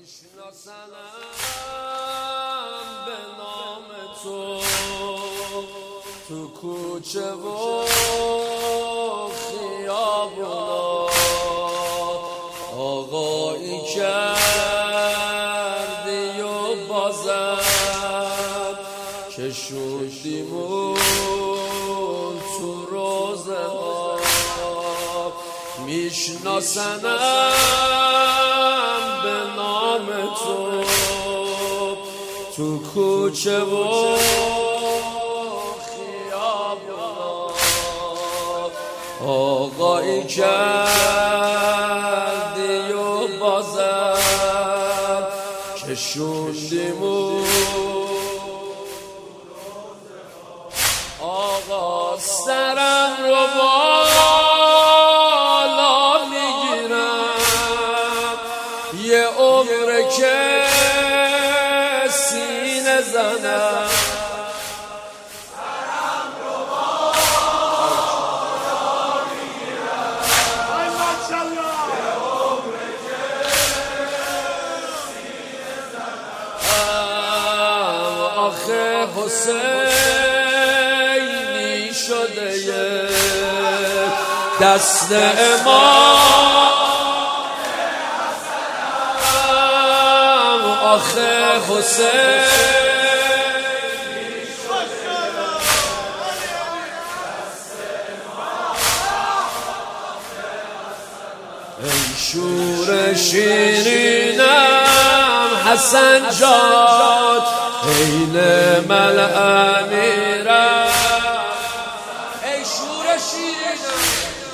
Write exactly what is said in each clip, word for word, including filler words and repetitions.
میشناسنم به نام تو تو کوچه و خیابونا آقایی کردی و بازم کشوندیمون تو روزه ها میشناسنم به نام تو تو کوچه و خیابونا آقایی کردی و بازم کشوندیمون آقا سرم رو بالا میگیرم یه عمره که سینه زنم سرم رو بالا میگیرم یه عمره که سینه زنم آخه حسینی شده یه دست امام آخه حسینی شده دست امام ای شور شیرینم حسن جان عین مل امیرم ای شور شیرینم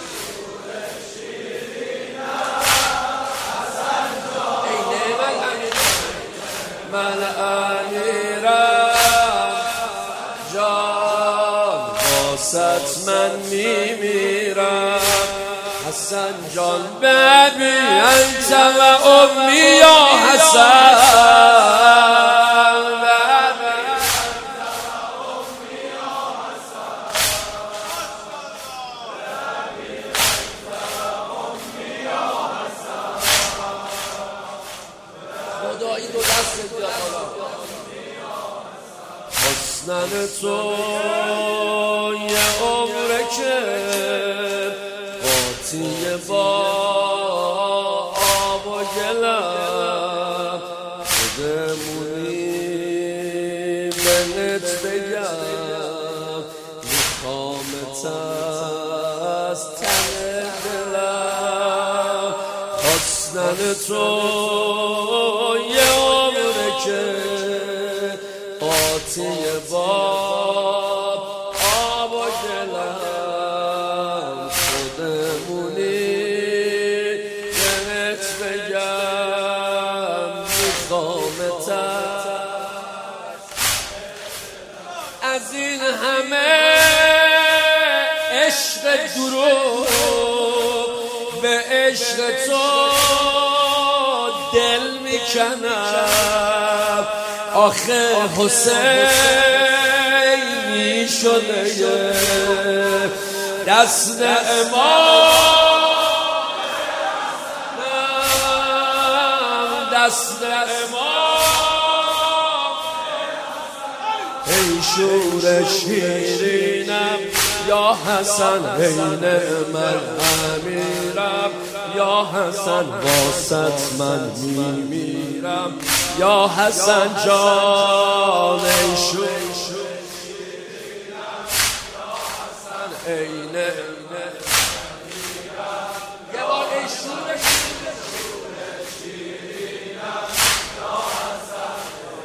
حسن جان عین مل امیرم مل امیرم جان واسط من میمیرم حسن جان ببی انت و امی یا حسن خدایی دو دست بیاد حسنن تو یه عمره که قاطی با آب و گلم خودمونی بهت بگم میخوامت از تن دلم حسنن تو یه عمره که قاطی با آب و گلم خودمونی بهت بگم میخوامت از این همه عشق دروغ به عشق تو دل میکنم آخه حسینی شده یه دست امام دست امام ای شور شیرینم یا حسن عین مل امیرم یا حسن واسط من میمیرم یا حسن جان ای شور شیرینم یا حسن عین یه بار ای شور شیرینم یا حسن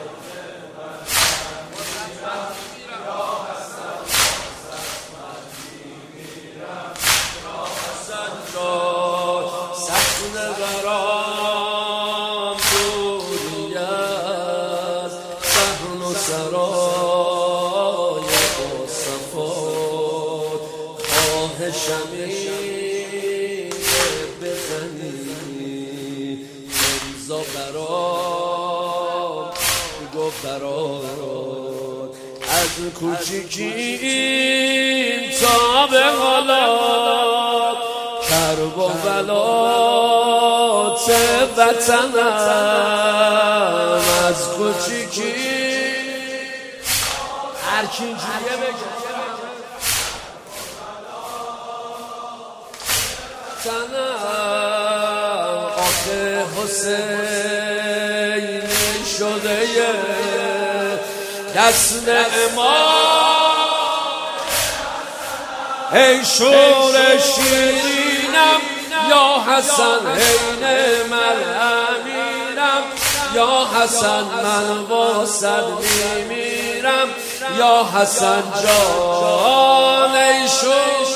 سخن غرام دوری از صحن و سرای با صفات خواهشم این بزنی امضا برام گفت برات از کوچیکین تا به حالا کرب و بلات وطنم از کوچیکی هر کی اینجوریه بگه وطنم آخه حسین شده دست امام ای شور شیرینم یا حسن عین من امیرم یا حسن من واسد میمیرم یا حسن جان ای شور